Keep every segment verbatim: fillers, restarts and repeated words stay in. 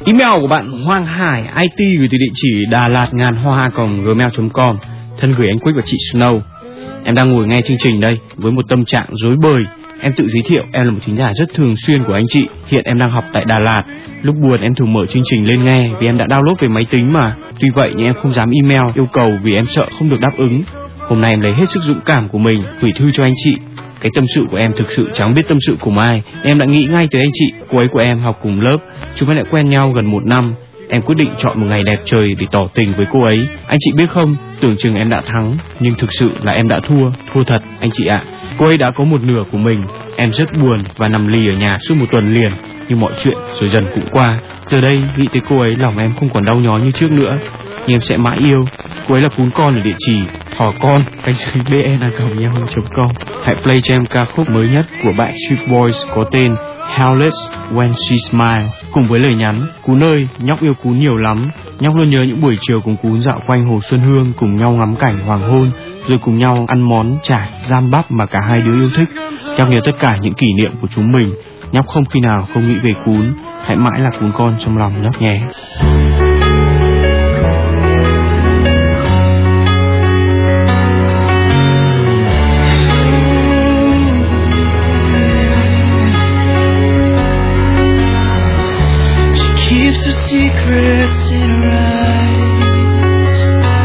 Email của bạn Hoàng Hải i tê gửi từ địa chỉ đà lạt ngàn hoa cộng gmail chấm com. Thân gửi anh Quick và chị Snow. Em đang ngồi nghe chương trình đây với một tâm trạng rối bời. Em tự giới thiệu, em là một thính giả rất thường xuyên của anh chị. Hiện em đang học tại Đà Lạt. Lúc buồn em thường mở chương trình lên nghe vì em đã download về máy tính mà. Tuy vậy nhưng em không dám email yêu cầu vì em sợ không được đáp ứng. Hôm nay em lấy hết sức dũng cảm của mình gửi thư cho anh chị. Cái tâm sự của em thực sự chẳng biết tâm sự cùng ai. Em đã nghĩ ngay tới anh chị. Cô ấy của em học cùng lớp. Chúng em đã quen nhau gần một năm. Em quyết định chọn một ngày đẹp trời để tỏ tình với cô ấy. Anh chị biết không, tưởng chừng em đã thắng, nhưng thực sự là em đã thua. Thua thật anh chị ạ. Cô ấy đã có một nửa của mình. Em rất buồn và nằm lì ở nhà suốt một tuần liền. Nhưng mọi chuyện rồi dần cũng qua. Giờ đây nghĩ tới cô ấy lòng em không còn đau nhói như trước nữa. Nhưng em sẽ mãi yêu. Cô ấy là cún con ở địa chỉ thỏ con cánh dưới bn a còng yahoo chấm com. Hãy play cho em ca khúc mới nhất của Backstreet Boys có tên Helpless When She Smiles, cùng với lời nhắn: Cún ơi, nhóc yêu cún nhiều lắm. Nhóc luôn nhớ những buổi chiều cùng cún dạo quanh hồ Xuân Hương, cùng nhau ngắm cảnh hoàng hôn, rồi cùng nhau ăn món chả giam bắp mà cả hai đứa yêu thích. Nhóc nhớ tất cả những kỷ niệm của chúng mình. Nhóc không khi nào không nghĩ về cún. Hãy mãi là cún con trong lòng nhóc nhé. Secrets in her eyes.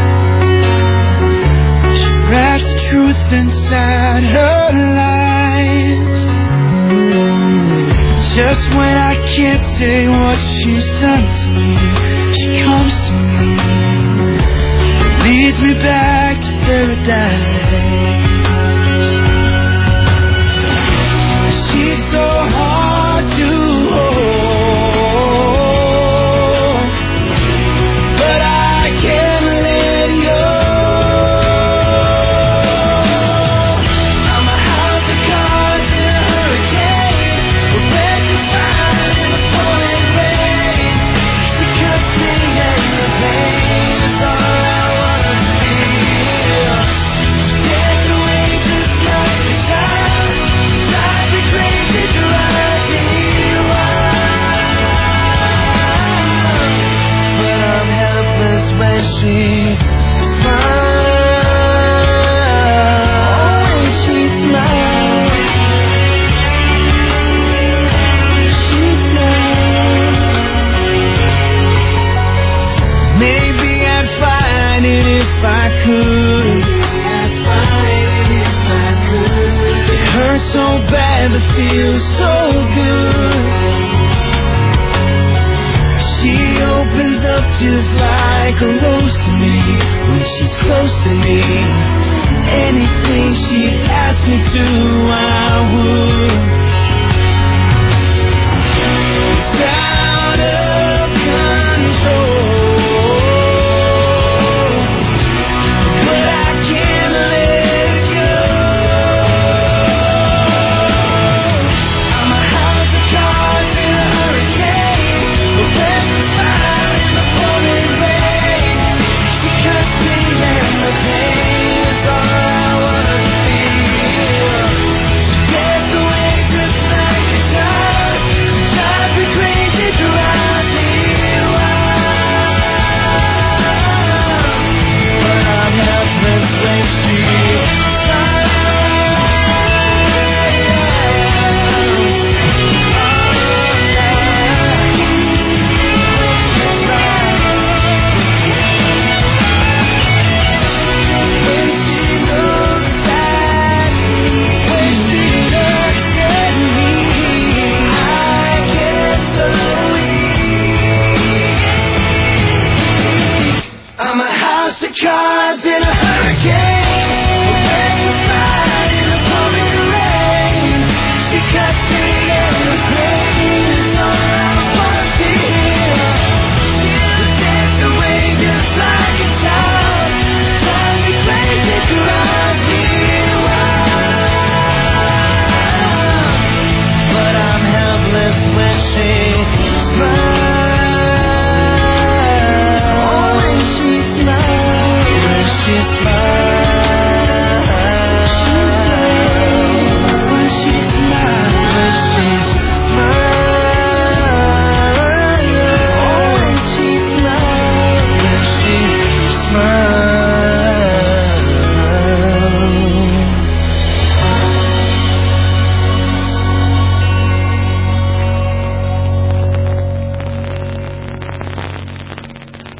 She wraps the truth inside her lies. Just when I can't say what she's done to me, she comes to me, leads me back to paradise. She's so hard to hold. She smiles, oh, when she smiles, she smiles. Maybe I'd find it if I could. I'd find it if I could. It hurts so bad but feels so good. She opens up just like a rose to me when she's close to me. Anything she'd ask me to, I would.